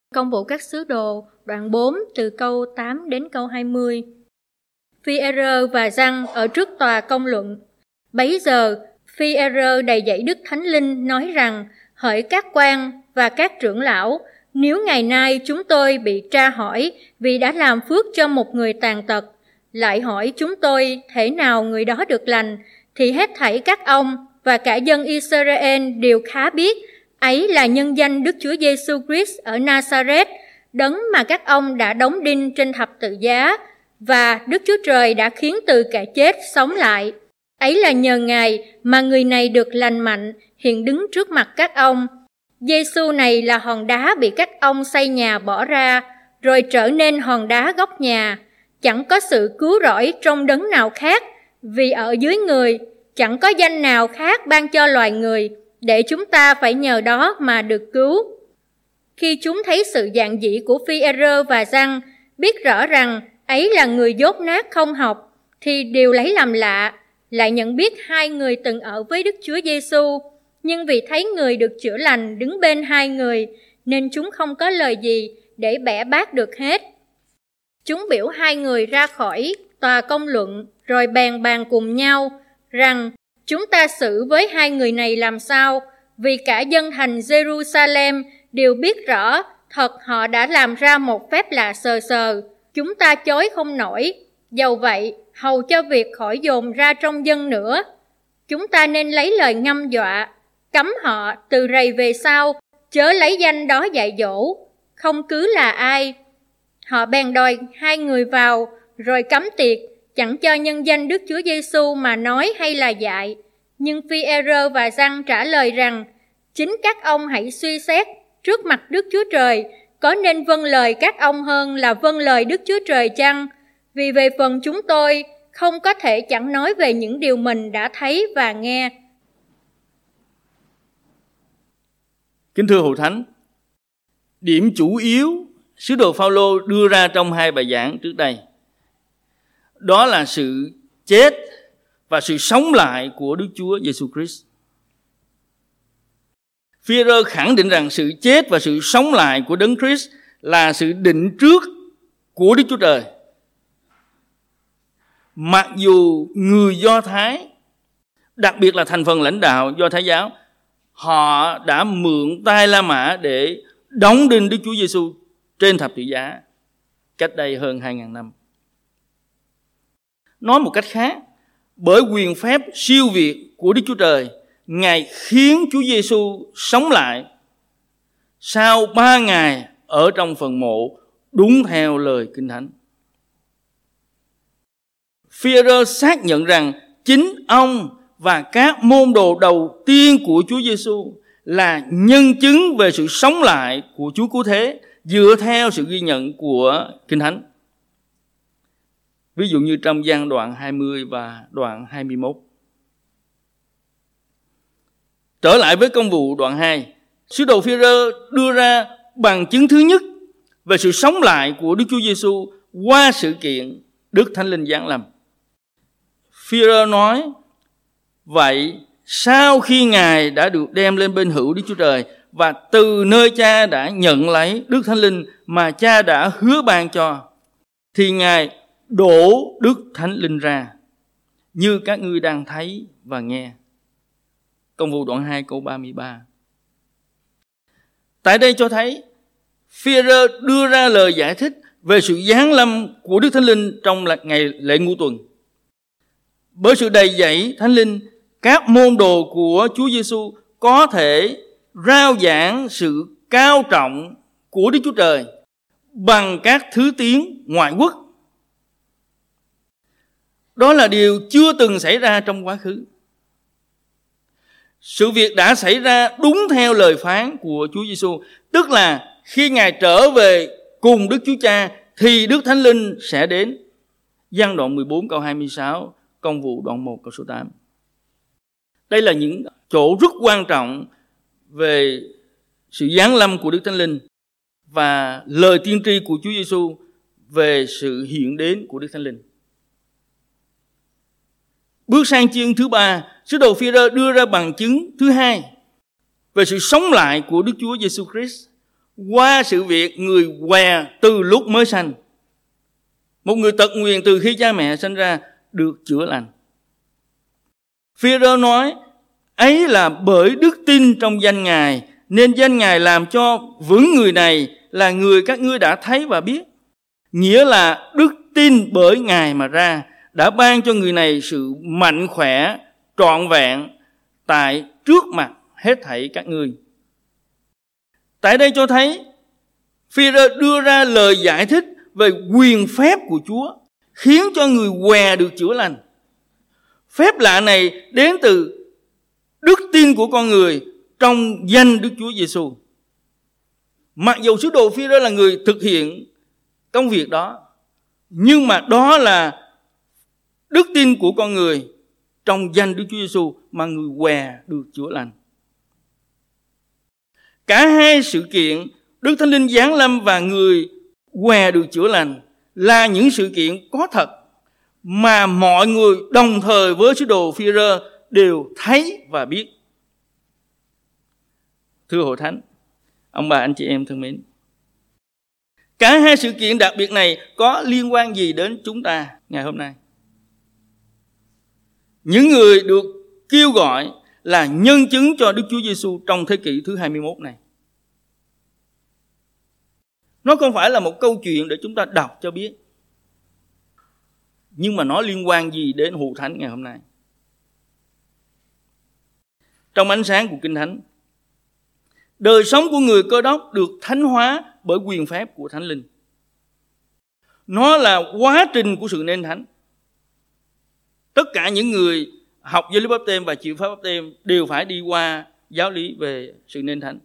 Công vụ các sứ đồ, đoạn 4 từ câu 8 đến câu 20. Phi-e-rơ và Giăng ở trước tòa công luận. Bấy giờ, Phi-e-rơ đầy dẫy Đức Thánh Linh nói rằng: hỡi các quan và các trưởng lão, nếu ngày nay chúng tôi bị tra hỏi vì đã làm phước cho một người tàn tật, lại hỏi chúng tôi thể nào người đó được lành, thì hết thảy các ông và cả dân Israel đều khá biết ấy là nhân danh Đức Chúa Giêsu Christ ở Nazareth, đấng mà các ông đã đóng đinh trên thập tự giá, và Đức Chúa Trời đã khiến từ kẻ chết sống lại. Ấy là nhờ Ngài mà người này được lành mạnh, hiện đứng trước mặt các ông. Giêsu này là hòn đá bị các ông xây nhà bỏ ra, rồi trở nên hòn đá góc nhà. Chẳng có sự cứu rỗi trong đấng nào khác, vì ở dưới người chẳng có danh nào khác ban cho loài người, để chúng ta phải nhờ đó mà được cứu. Khi chúng thấy sự dạn dĩ của Phi-e-rơ và Giăng, biết rõ rằng ấy là người dốt nát không học, thì đều lấy làm lạ, lại nhận biết hai người từng ở với Đức Chúa Giêsu. Nhưng vì thấy người được chữa lành đứng bên hai người, nên chúng không có lời gì để bẻ bác được hết. Chúng biểu hai người ra khỏi tòa công luận, rồi bèn bàn cùng nhau rằng: chúng ta xử với hai người này làm sao? Vì cả dân thành Jerusalem đều biết rõ thật họ đã làm ra một phép lạ sờ sờ. Chúng ta chối không nổi. Dầu vậy, hầu cho việc khỏi dồn ra trong dân nữa, chúng ta nên lấy lời ngâm dọa, cấm họ từ rày về sau, chớ lấy danh đó dạy dỗ, không cứ là ai. Họ bèn đòi hai người vào, rồi cấm tiệc, chẳng cho nhân danh Đức Chúa Giêsu mà nói hay là dạy. Nhưng Phi-e-rơ và Giăng trả lời rằng: chính các ông hãy suy xét trước mặt Đức Chúa Trời, có nên vâng lời các ông hơn là vâng lời Đức Chúa Trời chăng? Vì về phần chúng tôi, không có thể chẳng nói về những điều mình đã thấy và nghe. Kính thưa Hội Thánh, điểm chủ yếu sứ đồ Phao-lô đưa ra trong hai bài giảng trước đây, đó là sự chết và sự sống lại của Đức Chúa Giêsu Christ. Phi-e-rơ khẳng định rằng sự chết và sự sống lại của Đấng Christ là sự định trước của Đức Chúa Trời. Mặc dù người Do Thái, đặc biệt là thành phần lãnh đạo Do Thái giáo, họ đã mượn tay La Mã để đóng đinh Đức Chúa Giêsu trên thập tự giá cách đây hơn 2.000 năm. Nói một cách khác, bởi quyền phép siêu việt của Đức Chúa Trời, Ngài khiến Chúa Giêsu sống lại sau 3 ngày ở trong phần mộ, đúng theo lời Kinh Thánh. Phi-e-rơ xác nhận rằng chính ông và các môn đồ đầu tiên của Chúa Giêsu là nhân chứng về sự sống lại của Chúa Cứu Thế dựa theo sự ghi nhận của Kinh Thánh. Ví dụ như trong Giăng đoạn 20 và đoạn 21. Trở lại với công vụ đoạn 2, sứ đồ Phi-e-rơ đưa ra bằng chứng thứ nhất về sự sống lại của Đức Chúa Giêsu qua sự kiện Đức Thánh Linh giáng lâm. Phi-e-rơ nói: vậy sau khi Ngài đã được đem lên bên hữu Đức Chúa Trời và từ nơi Cha đã nhận lấy Đức Thánh Linh mà Cha đã hứa ban cho, thì Ngài đổ Đức Thánh Linh ra, như các ngươi đang thấy và nghe. Công vụ đoạn 2 câu 33. Tại đây cho thấy Phi-e-rơ đưa ra lời giải thích về sự giáng lâm của Đức Thánh Linh trong ngày lễ Ngũ Tuần. Bởi sự đầy dẫy Thánh Linh, các môn đồ của Chúa Giêsu có thể rao giảng sự cao trọng của Đức Chúa Trời bằng các thứ tiếng ngoại quốc. Đó là điều chưa từng xảy ra trong quá khứ. Sự việc đã xảy ra đúng theo lời phán của Chúa Giêsu, tức là khi Ngài trở về cùng Đức Chúa Cha thì Đức Thánh Linh sẽ đến. Giăng đoạn 14 câu 26, Công vụ đoạn 1 câu số 8. Đây là những chỗ rất quan trọng về sự giáng lâm của Đức Thánh Linh và lời tiên tri của Chúa Giêsu về sự hiện đến của Đức Thánh Linh. Bước sang chương thứ 3, sứ đồ Phi-e-rơ đưa ra bằng chứng thứ hai về sự sống lại của Đức Chúa Giêsu Christ qua sự việc người què từ lúc mới sanh. Một người tật nguyền từ khi cha mẹ sinh ra được chữa lành. Phi-e-rơ nói ấy là bởi đức tin trong danh Ngài, nên danh Ngài làm cho vững người này là người các ngươi đã thấy và biết. Nghĩa là đức tin bởi Ngài mà ra đã ban cho người này sự mạnh khỏe, trọn vẹn tại trước mặt hết thảy các ngươi. Tại đây cho thấy Phi-e-rơ đưa ra lời giải thích về quyền phép của Chúa, khiến cho người què được chữa lành. Phép lạ này đến từ đức tin của con người trong danh Đức Chúa Giêsu. Mặc dù sứ đồ Phi-e-rơ là người thực hiện công việc đó, nhưng mà đó là đức tin của con người trong danh Đức Chúa Giêsu mà người què được chữa lành. Cả hai sự kiện Đức Thánh Linh giáng lâm và người què được chữa lành là những sự kiện có thật mà mọi người đồng thời với sứ đồ Phi-e-rơ đều thấy và biết. Thưa hội thánh, ông bà anh chị em thân mến, cả hai sự kiện đặc biệt này có liên quan gì đến chúng ta ngày hôm nay? Những người được kêu gọi là nhân chứng cho Đức Chúa Giêsu trong thế kỷ thứ 21 này. Nó không phải là một câu chuyện để chúng ta đọc cho biết, nhưng mà nó liên quan gì đến hội thánh ngày hôm nay? Trong ánh sáng của Kinh Thánh, đời sống của người Cơ Đốc được thánh hóa bởi quyền phép của Thánh Linh. Nó là quá trình của sự nên thánh. Tất cả những người học giáo lý báp-têm và chịu phép báp-têm đều phải đi qua giáo lý về sự nên thánh.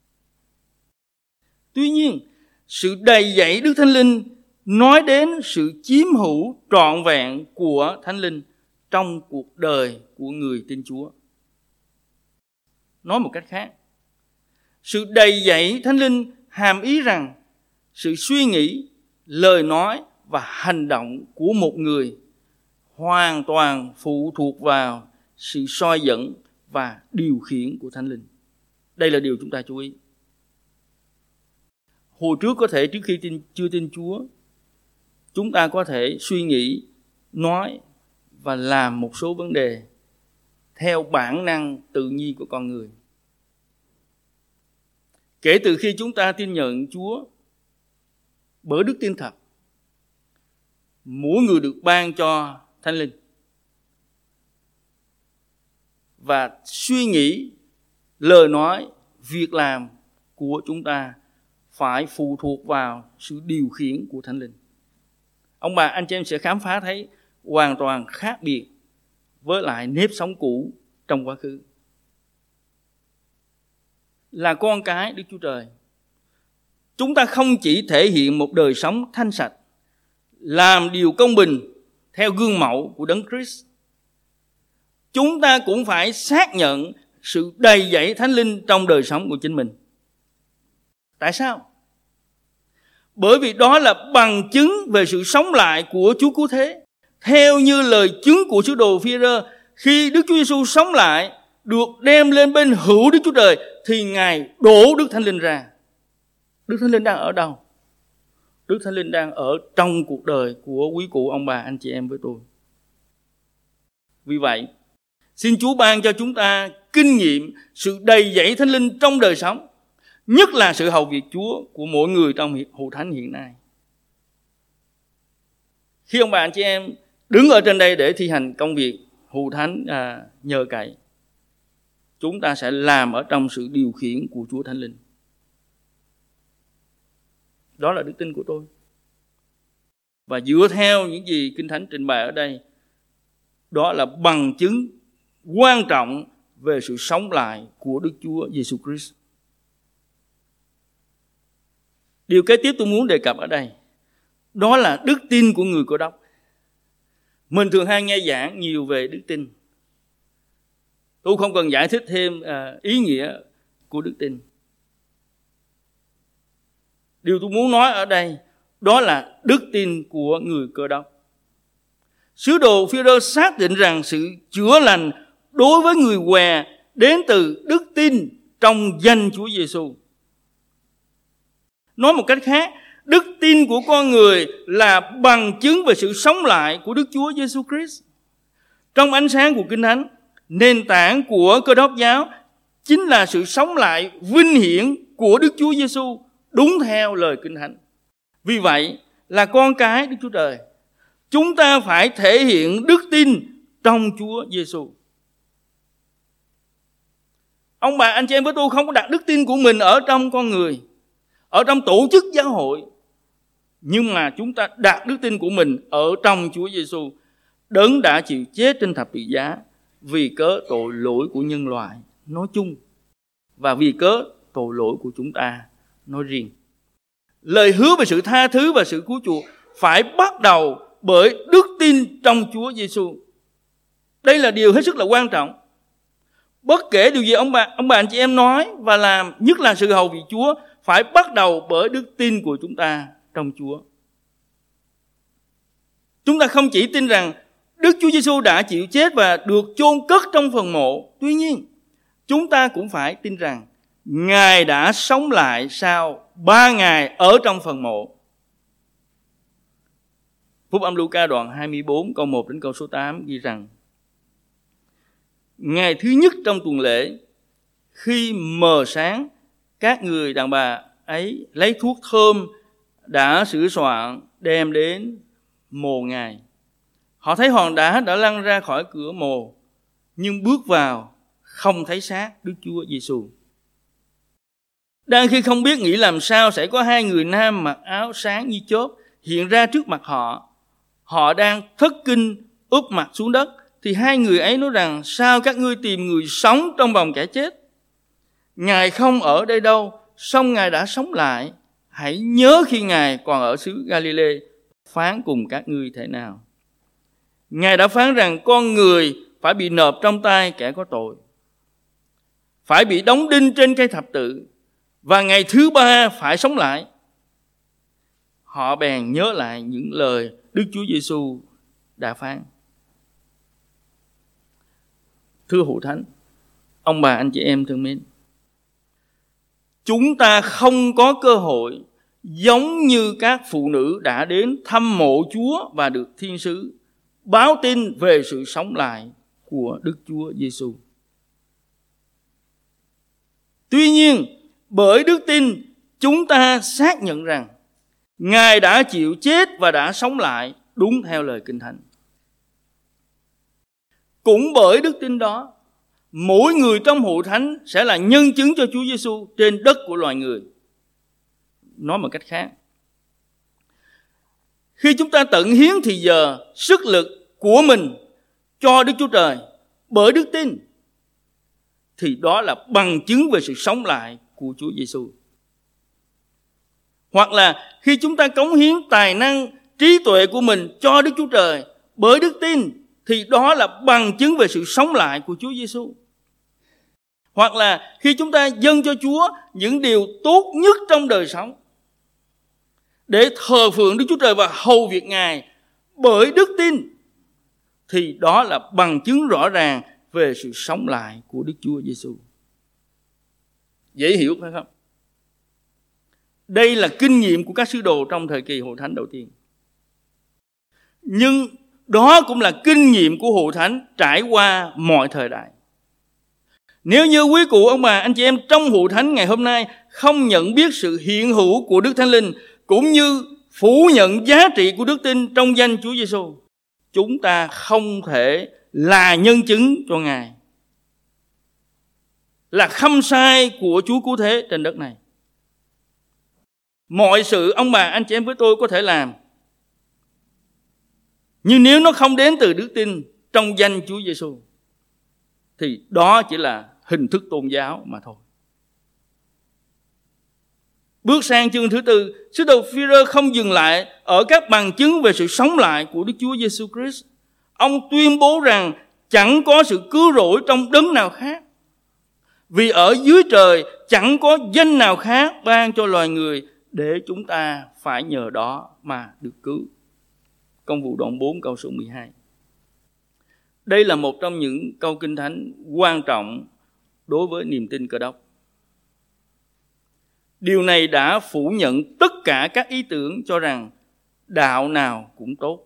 Tuy nhiên, sự đầy dẫy Đức Thánh Linh nói đến sự chiếm hữu trọn vẹn của Thánh Linh trong cuộc đời của người tin Chúa. Nói một cách khác, sự đầy dẫy Thánh Linh hàm ý rằng sự suy nghĩ, lời nói và hành động của một người hoàn toàn phụ thuộc vào sự soi dẫn và điều khiển của Thánh Linh. Đây là điều chúng ta chú ý. Hồi trước có thể trước khi chưa tin Chúa, chúng ta có thể suy nghĩ, nói và làm một số vấn đề theo bản năng tự nhiên của con người. Kể từ khi chúng ta tin nhận Chúa bởi đức tin thật, mỗi người được ban cho Thánh Linh. Và suy nghĩ, lời nói, việc làm của chúng ta phải phụ thuộc vào sự điều khiển của Thánh Linh. Ông bà anh chị em sẽ khám phá thấy hoàn toàn khác biệt với lại nếp sống cũ trong quá khứ. Là con cái Đức Chúa Trời, chúng ta không chỉ thể hiện một đời sống thanh sạch, làm điều công bình theo gương mẫu của Đấng Christ, chúng ta cũng phải xác nhận sự đầy dẫy Thánh Linh trong đời sống của chính mình. Tại sao? Bởi vì đó là bằng chứng về sự sống lại của Chúa Cứu Thế. Theo như lời chứng của sứ đồ Phi-e-rơ, khi Đức Chúa Giêsu sống lại, được đem lên bên hữu Đức Chúa Trời, thì Ngài đổ Đức Thánh Linh ra. Đức Thánh Linh đang ở đâu? Đức Thánh Linh đang ở trong cuộc đời của quý cụ ông bà anh chị em với tôi. Vì vậy, xin Chúa ban cho chúng ta kinh nghiệm sự đầy dẫy Thánh Linh trong đời sống, nhất là sự hầu việc Chúa của mỗi người trong hội thánh hiện nay. Khi ông bà anh chị em đứng ở trên đây để thi hành công việc hội thánh nhờ cậy, chúng ta sẽ làm ở trong sự điều khiển của Chúa Thánh Linh. Đó là đức tin của tôi. Và dựa theo những gì Kinh Thánh trình bày ở đây, đó là bằng chứng quan trọng về sự sống lại của Đức Chúa Giêsu Christ. Điều kế tiếp tôi muốn đề cập ở đây, đó là đức tin của người Cơ Đốc. Mình thường hay nghe giảng nhiều về đức tin. Tôi không cần giải thích thêm ý nghĩa của đức tin. Điều tôi muốn nói ở đây, đó là đức tin của người Cơ Đốc. Sứ đồ Phi-e-rơ xác định rằng sự chữa lành đối với người què đến từ đức tin trong danh Chúa Giêsu. Nói một cách khác, đức tin của con người là bằng chứng về sự sống lại của Đức Chúa Giêsu Christ. Trong ánh sáng của Kinh Thánh, nền tảng của Cơ Đốc giáo chính là sự sống lại vinh hiển của Đức Chúa Giêsu đúng theo lời Kinh Thánh. Vì vậy, là con cái Đức Chúa Trời, chúng ta phải thể hiện đức tin trong Chúa Giêsu. Ông bà anh chị em với tôi không có đặt đức tin của mình ở trong con người, ở trong tổ chức giáo hội, nhưng mà chúng ta đặt đức tin của mình ở trong Chúa Giêsu, đấng đã chịu chết trên thập tự giá vì cớ tội lỗi của nhân loại nói chung và vì cớ tội lỗi của chúng ta nói riêng. Lời hứa về sự tha thứ và sự cứu chuộc phải bắt đầu bởi đức tin trong Chúa Giêsu. Đây là điều hết sức là quan trọng. Bất kể điều gì ông bà anh chị em nói và làm, nhất là sự hầu việc Chúa, phải bắt đầu bởi đức tin của chúng ta trong Chúa. Chúng ta không chỉ tin rằng Đức Chúa Giêsu đã chịu chết và được chôn cất trong phần mộ, tuy nhiên chúng ta cũng phải tin rằng Ngài đã sống lại sau 3 ngày ở trong phần mộ. Phúc âm Luca đoạn 24 câu 1 đến câu số 8 ghi rằng: Ngày thứ nhất trong tuần lễ, khi mờ sáng, các người đàn bà ấy lấy thuốc thơm đã sửa soạn đem đến mồ Ngài. Họ thấy hòn đá đã lăn ra khỏi cửa mồ, nhưng bước vào không thấy xác Đức Chúa Giêsu. Đang khi không biết nghĩ làm sao, sẽ có 2 người nam mặc áo sáng như chớp hiện ra trước mặt họ. Họ đang thất kinh úp mặt xuống đất, thì 2 người ấy nói rằng: Sao các ngươi tìm người sống trong vòng kẻ chết? Ngài không ở đây đâu, song Ngài đã sống lại. Hãy nhớ khi Ngài còn ở xứ Galilee, phán cùng các ngươi thế nào. Ngài đã phán rằng con người phải bị nộp trong tay kẻ có tội, phải bị đóng đinh trên cây thập tự, và ngày thứ 3 phải sống lại. Họ bèn nhớ lại những lời Đức Chúa Giêsu đã phán. Thưa hữu thánh, ông bà anh chị em thân mến, chúng ta không có cơ hội giống như các phụ nữ đã đến thăm mộ Chúa và được thiên sứ báo tin về sự sống lại của Đức Chúa Giêsu. Tuy nhiên, bởi đức tin, chúng ta xác nhận rằng Ngài đã chịu chết và đã sống lại đúng theo lời Kinh Thánh. Cũng bởi đức tin đó, mỗi người trong hội thánh sẽ là nhân chứng cho Chúa Giêsu trên đất của loài người. Nói một cách khác, khi chúng ta tận hiến thì giờ, sức lực của mình cho Đức Chúa Trời bởi đức tin, thì đó là bằng chứng về sự sống lại của Chúa Giêsu. Hoặc là khi chúng ta cống hiến tài năng, trí tuệ của mình cho Đức Chúa Trời bởi đức tin, thì đó là bằng chứng về sự sống lại của Chúa Giêsu. Hoặc là khi chúng ta dâng cho Chúa những điều tốt nhất trong đời sống để thờ phượng Đức Chúa Trời và hầu việc Ngài bởi đức tin, thì đó là bằng chứng rõ ràng về sự sống lại của Đức Chúa Giêsu. Dễ hiểu phải không? Đây là kinh nghiệm của các sứ đồ trong thời kỳ hội thánh đầu tiên. Nhưng đó cũng là kinh nghiệm của hội thánh trải qua mọi thời đại. Nếu như quý cụ ông bà anh chị em trong hội thánh ngày hôm nay không nhận biết sự hiện hữu của Đức Thánh Linh, cũng như phủ nhận giá trị của đức tin trong danh Chúa Giêsu, chúng ta không thể là nhân chứng cho Ngài, là khâm sai của Chúa Cứu Thế trên đất này. Mọi sự ông bà anh chị em với tôi có thể làm, nhưng nếu nó không đến từ đức tin trong danh Chúa Giêsu, thì đó chỉ là hình thức tôn giáo mà thôi. Bước sang chương thứ 4, sứ đồ Phi-rơ không dừng lại ở các bằng chứng về sự sống lại của Đức Chúa Giêsu Christ. Ông tuyên bố rằng chẳng có sự cứu rỗi trong đấng nào khác, vì ở dưới trời chẳng có danh nào khác ban cho loài người để chúng ta phải nhờ đó mà được cứu. Công vụ đoạn 4 câu số 12. Đây là một trong những câu Kinh Thánh quan trọng đối với niềm tin Cơ Đốc. Điều này đã phủ nhận tất cả các ý tưởng cho rằng đạo nào cũng tốt.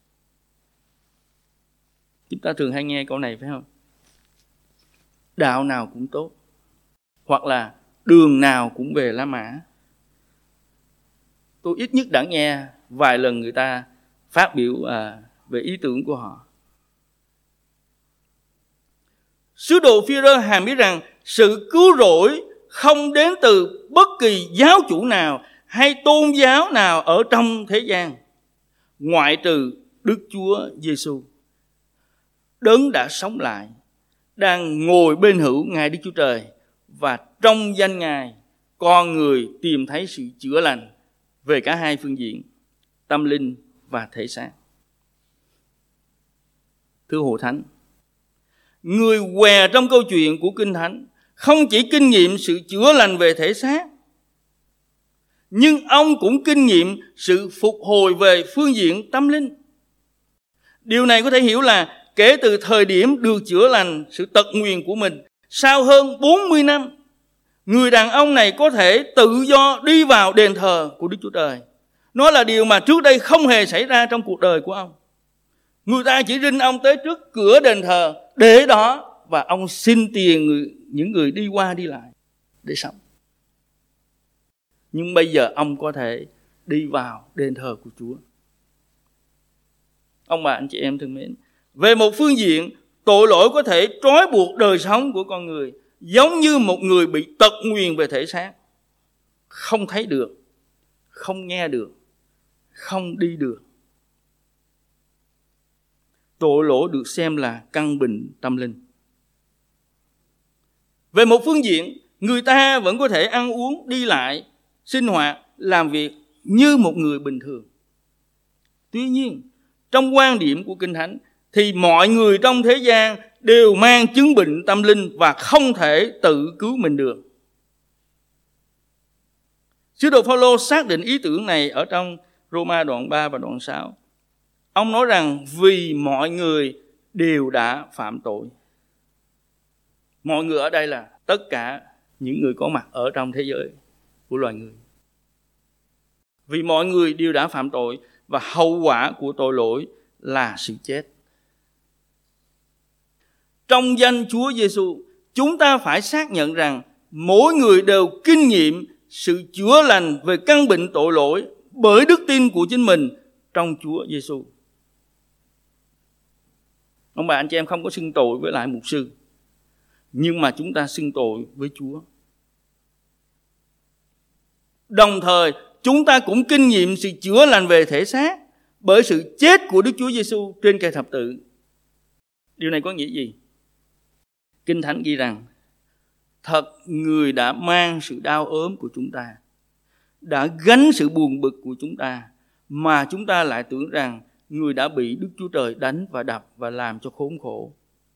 Chúng ta thường hay nghe câu này phải không? Đạo nào cũng tốt. Hoặc là đường nào cũng về La Mã. Tôi ít nhất đã nghe vài lần người ta phát biểu về ý tưởng của họ. Sứ đồ Phi-e-rơ hàm biết rằng sự cứu rỗi không đến từ bất kỳ giáo chủ nào hay tôn giáo nào ở trong thế gian, ngoại trừ Đức Chúa Giêsu, Đấng đã sống lại, đang ngồi bên hữu Ngài Đức Chúa Trời, và trong danh Ngài, con người tìm thấy sự chữa lành về cả hai phương diện, tâm linh và thể xác. Thưa Hội Thánh, người què trong câu chuyện của Kinh Thánh không chỉ kinh nghiệm sự chữa lành về thể xác, nhưng ông cũng kinh nghiệm sự phục hồi về phương diện tâm linh. Điều này có thể hiểu là kể từ thời điểm được chữa lành sự tật nguyền của mình, sau hơn 40 năm, người đàn ông này có thể tự do đi vào đền thờ của Đức Chúa Trời. Nó là điều mà trước đây không hề xảy ra trong cuộc đời của ông. Người ta chỉ rinh ông tới trước cửa đền thờ để đó, và ông xin tiền những người đi qua đi lại để sống. Nhưng bây giờ ông có thể đi vào đền thờ của Chúa. Ông bà anh chị em thân mến, về một phương diện, tội lỗi có thể trói buộc đời sống của con người, giống như một người bị tật nguyền về thể xác, không thấy được, không nghe được, không đi được. Tội lỗi được xem là căn bệnh tâm linh. Về một phương diện, người ta vẫn có thể ăn uống, đi lại, sinh hoạt, làm việc như một người bình thường. Tuy nhiên, trong quan điểm của Kinh Thánh thì mọi người trong thế gian đều mang chứng bệnh tâm linh và không thể tự cứu mình được. Sứ đồ Phaolô xác định ý tưởng này ở trong Roma đoạn 3 và đoạn 6. Ông nói rằng vì mọi người đều đã phạm tội. Mọi người ở đây là tất cả những người có mặt ở trong thế giới của loài người. Vì mọi người đều đã phạm tội và hậu quả của tội lỗi là sự chết. Trong danh Chúa Giêsu, chúng ta phải xác nhận rằng mỗi người đều kinh nghiệm sự chữa lành về căn bệnh tội lỗi bởi đức tin của chính mình trong Chúa Giêsu. Ông bà anh chị em không có xưng tội với lại mục sư, nhưng mà chúng ta xưng tội với Chúa. Đồng thời, chúng ta cũng kinh nghiệm sự chữa lành về thể xác bởi sự chết của Đức Chúa Giêsu trên cây thập tự. Điều này có nghĩa gì? Kinh Thánh ghi rằng, thật người đã mang sự đau ốm của chúng ta, đã gánh sự buồn bực của chúng ta, mà chúng ta lại tưởng rằng người đã bị Đức Chúa Trời đánh và đập và làm cho khốn khổ.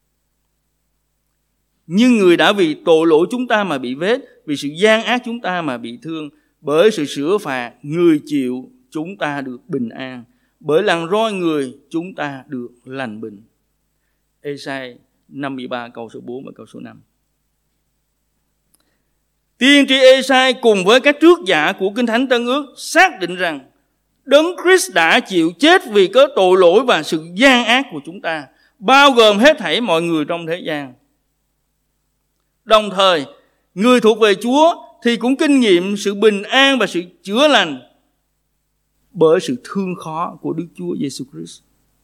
Nhưng người đã vì tội lỗi chúng ta mà bị vết, vì sự gian ác chúng ta mà bị thương. Bởi sự sửa phạt người chịu, chúng ta được bình an. Bởi lần roi người chúng ta được lành bệnh. Ê-sai 53 câu số 4 và câu số 5. Tiên tri Ê-sai cùng với các trước giả của Kinh Thánh Tân Ước xác định rằng Đấng Christ đã chịu chết vì cớ tội lỗi và sự gian ác của chúng ta, bao gồm hết thảy mọi người trong thế gian. Đồng thời, người thuộc về Chúa thì cũng kinh nghiệm sự bình an và sự chữa lành bởi sự thương khó của Đức Chúa Giêsu Christ.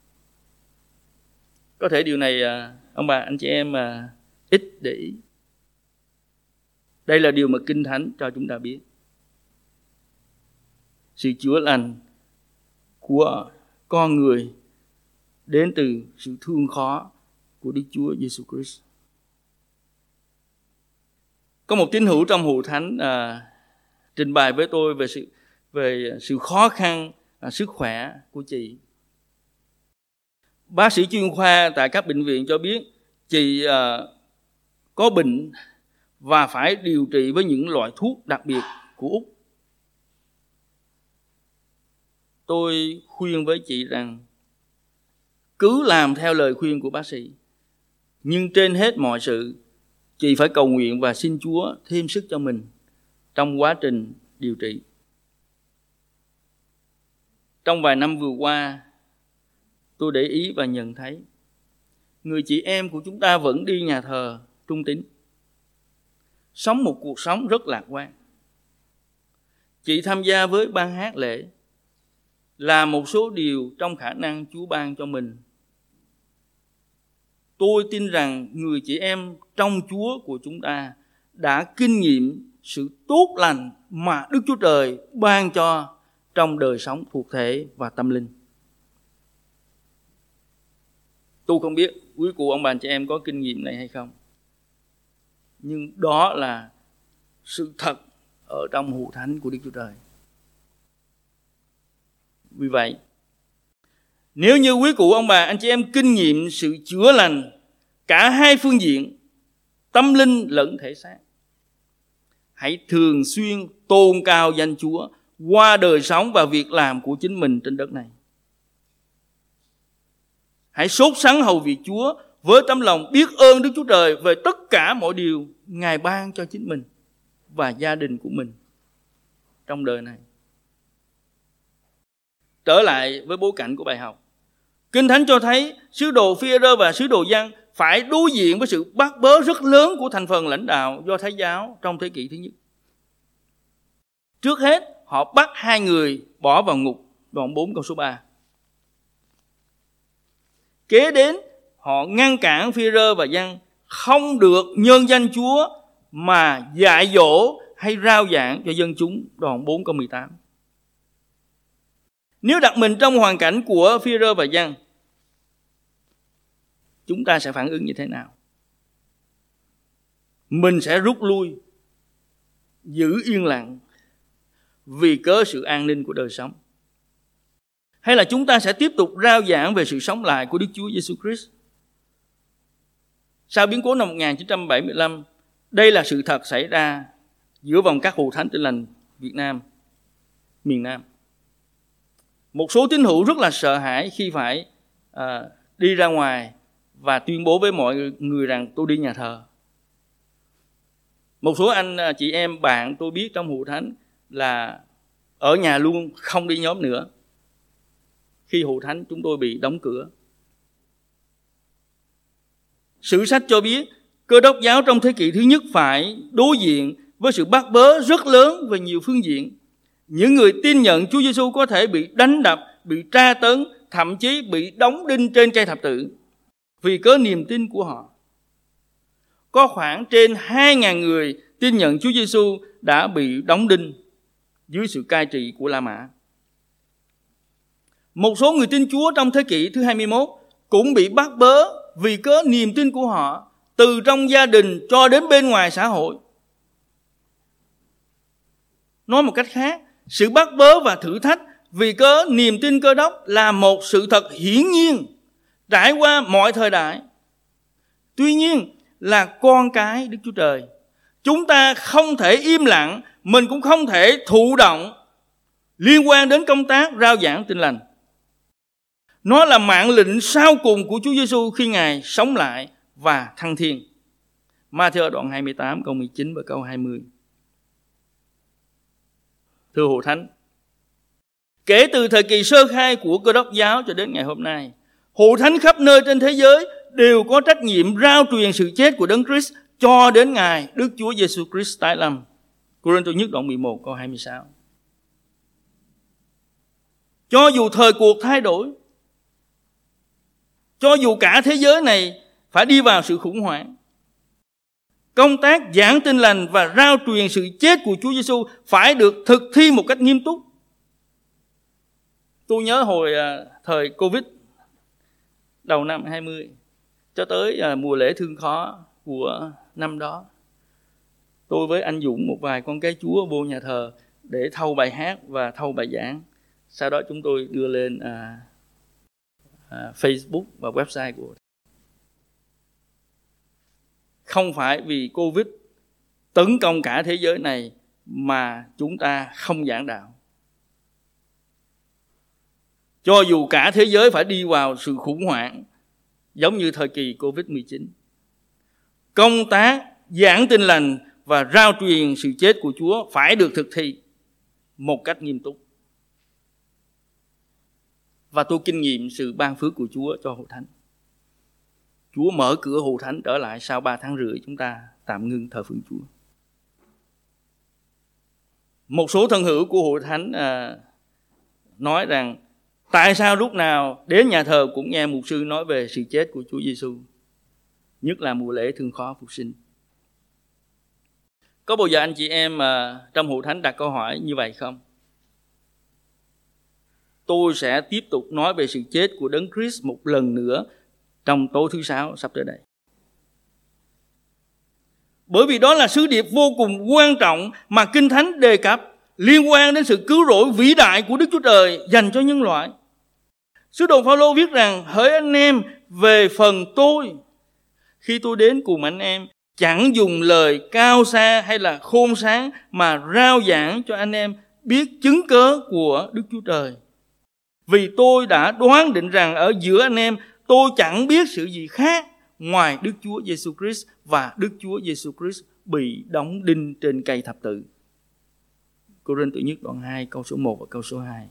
Có thể điều này ông bà anh chị em ít để ý. Đây là điều mà Kinh Thánh cho chúng ta biết. Sự chữa lành của con người đến từ sự thương khó của Đức Chúa Giêsu Christ. Có một tín hữu trong hội thánh trình bày với tôi về sự khó khăn sức khỏe của chị. Bác sĩ chuyên khoa tại các bệnh viện cho biết chị có bệnh và phải điều trị với những loại thuốc đặc biệt của Úc. Tôi khuyên với chị rằng cứ làm theo lời khuyên của bác sĩ. Nhưng trên hết mọi sự, chị phải cầu nguyện và xin Chúa thêm sức cho mình. trong quá trình điều trị. Trong vài năm vừa qua, tôi để ý và nhận thấy người chị em của chúng ta vẫn đi nhà thờ trung tín, sống một cuộc sống rất lạc quan. Chị tham gia với ban hát lễ, làm một số điều trong khả năng Chúa ban cho mình. Tôi tin rằng người chị em trong Chúa của chúng ta đã kinh nghiệm sự tốt lành mà Đức Chúa Trời ban cho trong đời sống thuộc thể và tâm linh. Tôi không biết quý cụ ông bà chị em có kinh nghiệm này hay không, nhưng đó là sự thật ở trong hội thánh của Đức Chúa Trời. Vì vậy, nếu như quý cụ ông bà anh chị em kinh nghiệm sự chữa lành cả hai phương diện, tâm linh lẫn thể xác, hãy thường xuyên tôn cao danh Chúa qua đời sống và việc làm của chính mình trên đất này. Hãy sốt sắng hầu việc Chúa với tấm lòng biết ơn Đức Chúa Trời về tất cả mọi điều Ngài ban cho chính mình và gia đình của mình trong đời này. Trở lại với bối cảnh của bài học, Kinh Thánh cho thấy sứ đồ Phi-e-rơ và sứ đồ Giăng phải đối diện với sự bắt bớ rất lớn của thành phần lãnh đạo Do Thái giáo trong thế kỷ thứ nhất. Trước hết, họ bắt hai người bỏ vào ngục, đoạn 4 câu số 3. Kế đến, họ ngăn cản Phi-e-rơ và Giăng không được nhân danh Chúa mà dạy dỗ hay rao giảng cho dân chúng, đoạn 4 câu 18. Nếu đặt mình trong hoàn cảnh của Phi-e-rơ và Giăng, chúng ta sẽ phản ứng như thế nào? Mình sẽ rút lui, giữ yên lặng vì cớ sự an ninh của đời sống, hay là chúng ta sẽ tiếp tục rao giảng về sự sống lại của Đức Chúa Giêsu Christ? Sau biến cố năm 1975, đây là sự thật xảy ra giữa vòng các hội thánh Tin lành Việt Nam, miền Nam. Một số tín hữu rất là sợ hãi khi phải đi ra ngoài và tuyên bố với mọi người rằng tôi đi nhà thờ. Một số anh chị em bạn tôi biết trong hội thánh là ở nhà luôn, không đi nhóm nữa khi hội thánh chúng tôi bị đóng cửa. Sử sách cho biết Cơ đốc giáo trong thế kỷ thứ nhất phải đối diện với sự bắt bớ rất lớn về nhiều phương diện. Những người tin nhận Chúa Giêsu có thể bị đánh đập, bị tra tấn, thậm chí bị đóng đinh trên cây thập tự vì cớ niềm tin của họ. Có khoảng trên 2.000 người tin nhận Chúa Giêsu đã bị đóng đinh dưới sự cai trị của La Mã. Một số người tin Chúa trong thế kỷ thứ 21 cũng bị bắt bớ vì cớ niềm tin của họ, từ trong gia đình cho đến bên ngoài xã hội. Nói một cách khác, sự bắt bớ và thử thách vì cớ niềm tin Cơ đốc là một sự thật hiển nhiên trải qua mọi thời đại. Tuy nhiên, là con cái Đức Chúa Trời, chúng ta không thể im lặng, mình cũng không thể thụ động liên quan đến công tác rao giảng tin lành. Nó là mạng lệnh sau cùng của Chúa Giêsu khi Ngài sống lại và thăng thiên. Ma-thi-ơ đoạn 28 câu 19 và câu 20. Thưa hội thánh, kể từ thời kỳ sơ khai của Cơ đốc giáo cho đến ngày hôm nay, hội thánh khắp nơi trên thế giới đều có trách nhiệm rao truyền sự chết của Đấng Christ cho đến ngày Đức Chúa Giêsu Christ tái lâm. Cô-rinh-tô nhất đoạn 11 câu 26. Cho dù thời cuộc thay đổi, cho dù cả thế giới này phải đi vào sự khủng hoảng, công tác giảng tin lành và rao truyền sự chết của Chúa Giêsu phải được thực thi một cách nghiêm túc. Tôi nhớ hồi thời Covid đầu năm 20 cho tới mùa lễ thương khó của năm đó, tôi với anh Dũng một vài con cái Chúa vô nhà thờ để thâu bài hát và thâu bài giảng. Sau đó chúng tôi đưa lên Facebook và website của. Không phải vì Covid tấn công cả thế giới này mà chúng ta không giảng đạo. Cho dù cả thế giới phải đi vào sự khủng hoảng giống như thời kỳ Covid-19, công tác giảng tin lành và rao truyền sự chết của Chúa phải được thực thi một cách nghiêm túc. Và tôi kinh nghiệm sự ban phước của Chúa cho hội thánh. Chúa mở cửa hội thánh trở lại sau 3 tháng rưỡi chúng ta tạm ngưng thờ phượng Chúa. Một số thân hữu của hội thánh nói rằng tại sao lúc nào đến nhà thờ cũng nghe mục sư nói về sự chết của Chúa Giêsu, nhất là mùa lễ thương khó phục sinh. Có bao giờ anh chị em trong hội thánh đặt câu hỏi như vậy không? Tôi sẽ tiếp tục nói về sự chết của Đấng Christ một lần nữa trong tối thứ 6 sắp tới đây. Bởi vì đó là sứ điệp vô cùng quan trọng mà Kinh Thánh đề cập liên quan đến sự cứu rỗi vĩ đại của Đức Chúa Trời dành cho nhân loại. Sứ đồ Phaolô viết rằng: hỡi anh em, về phần tôi, khi tôi đến cùng anh em, chẳng dùng lời cao xa hay là khôn sáng mà rao giảng cho anh em biết chứng cớ của Đức Chúa Trời. Vì tôi đã đoán định rằng ở giữa anh em tôi chẳng biết sự gì khác ngoài Đức Chúa Giêsu Christ và Đức Chúa Giêsu Christ bị đóng đinh trên cây thập tự. Cô-rinh-tô nhất đoạn 2 câu số 1 và câu số 2.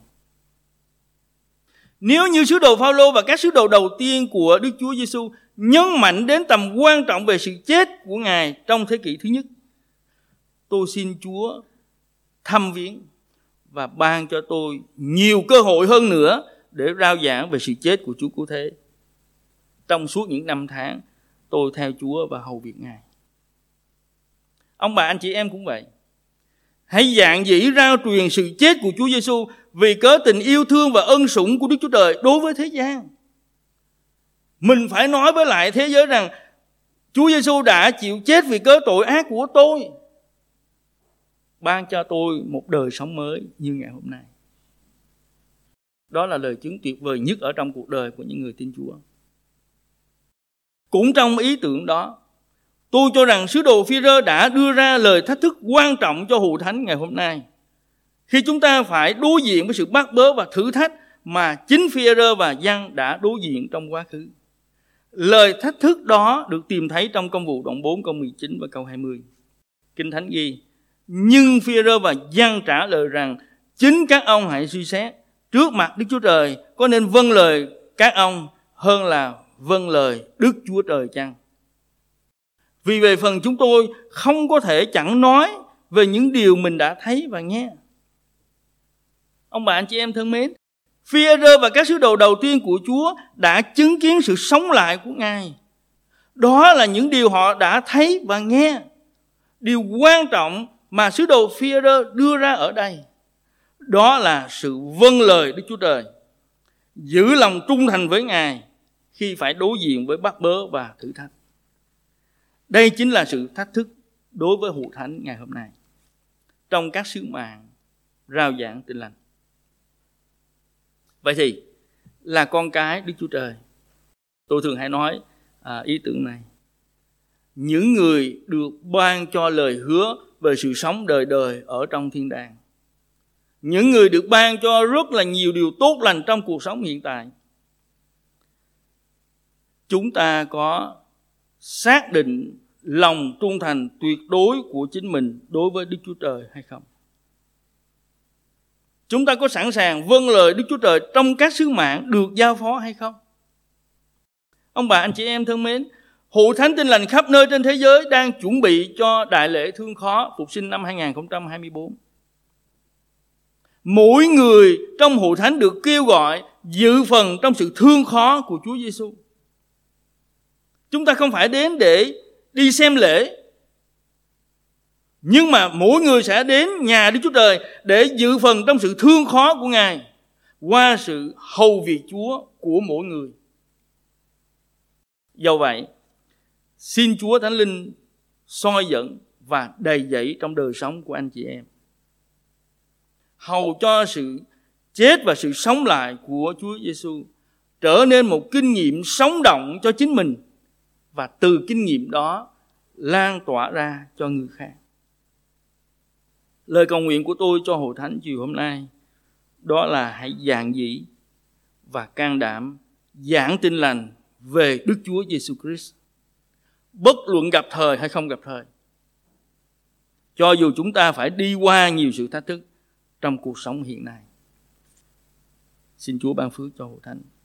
Nếu như sứ đồ Phaolô và các sứ đồ đầu tiên của Đức Chúa Giêsu nhấn mạnh đến tầm quan trọng về sự chết của Ngài trong thế kỷ thứ nhất, tôi xin Chúa thăm viếng và ban cho tôi nhiều cơ hội hơn nữa để rao giảng về sự chết của Chúa Cứu Thế trong suốt những năm tháng tôi theo Chúa và hầu việc Ngài. Ông bà anh chị em cũng vậy. Hãy dạn dĩ rao truyền sự chết của Chúa Giêsu vì cớ tình yêu thương và ân sủng của Đức Chúa Trời đối với thế gian. Mình phải nói với lại thế giới rằng Chúa Giêsu đã chịu chết vì cớ tội ác của tôi, ban cho tôi một đời sống mới như ngày hôm nay. Đó là lời chứng tuyệt vời nhất ở trong cuộc đời của những người tin Chúa. Cũng trong ý tưởng đó, tôi cho rằng sứ đồ Phi-rơ đã đưa ra lời thách thức quan trọng cho hội thánh ngày hôm nay, khi chúng ta phải đối diện với sự bắt bớ và thử thách mà chính Phi-rơ và Giăng đã đối diện trong quá khứ. Lời thách thức đó được tìm thấy trong Công vụ đoạn 4 câu 19 và câu 20. Kinh Thánh ghi: nhưng Phi-rơ và Giăng trả lời rằng chính các ông hãy suy xét trước mặt Đức Chúa Trời có nên vâng lời các ông hơn là vâng lời Đức Chúa Trời chăng? Vì về phần chúng tôi không có thể chẳng nói về những điều mình đã thấy và nghe. Ông bà anh chị em thân mến, Phi-rơ và các sứ đồ đầu tiên của Chúa đã chứng kiến sự sống lại của Ngài. Đó là những điều họ đã thấy và nghe. Điều quan trọng mà sứ đồ Phi-rơ đưa ra ở đây, đó là sự vâng lời Đức Chúa Trời, giữ lòng trung thành với Ngài khi phải đối diện với bắt bớ và thử thách. Đây chính là sự thách thức đối với hội thánh ngày hôm nay trong các sứ mạng rao giảng tin lành. Vậy thì là con cái Đức Chúa Trời, tôi thường hay nói ý tưởng này: những người được ban cho lời hứa về sự sống đời đời ở trong thiên đàng, những người được ban cho rất là nhiều điều tốt lành trong cuộc sống hiện tại, chúng ta có xác định lòng trung thành tuyệt đối của chính mình đối với Đức Chúa Trời hay không? Chúng ta có sẵn sàng vâng lời Đức Chúa Trời trong các sứ mạng được giao phó hay không? Ông bà anh chị em thân mến, hội thánh tin lành khắp nơi trên thế giới đang chuẩn bị cho đại lễ thương khó phục sinh năm 2024. Mỗi người trong hội thánh được kêu gọi dự phần trong sự thương khó của Chúa Giêsu. Chúng ta không phải đến để đi xem lễ, nhưng mà mỗi người sẽ đến nhà Đức Chúa Trời để dự phần trong sự thương khó của Ngài qua sự hầu việc Chúa của mỗi người. Do vậy, xin Chúa Thánh Linh soi dẫn và đầy dẫy trong đời sống của anh chị em, hầu cho sự chết và sự sống lại của Chúa Giêsu trở nên một kinh nghiệm sống động cho chính mình, và từ kinh nghiệm đó lan tỏa ra cho người khác. Lời cầu nguyện của tôi cho hội thánh chiều hôm nay đó là hãy dạn dĩ và can đảm giảng tin lành về Đức Chúa Giêsu Christ, bất luận gặp thời hay không gặp thời. cho dù chúng ta phải đi qua nhiều sự thách thức trong cuộc sống hiện nay. Xin Chúa ban phước cho hội thánh.